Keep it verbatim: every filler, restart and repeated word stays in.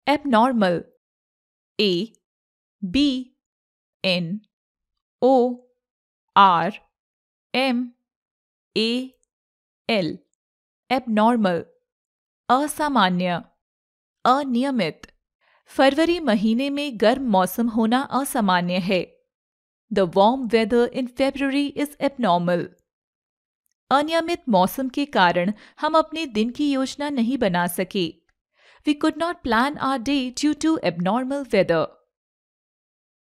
abnormal, A B N O R M A L, abnormal, असामान्य, अनियमित। फरवरी महीने में गर्म मौसम होना असामान्य है। The warm weather in February is abnormal. अनियमित मौसम के कारण हम अपने दिन की योजना नहीं बना सके। We could not plan our day due to abnormal weather.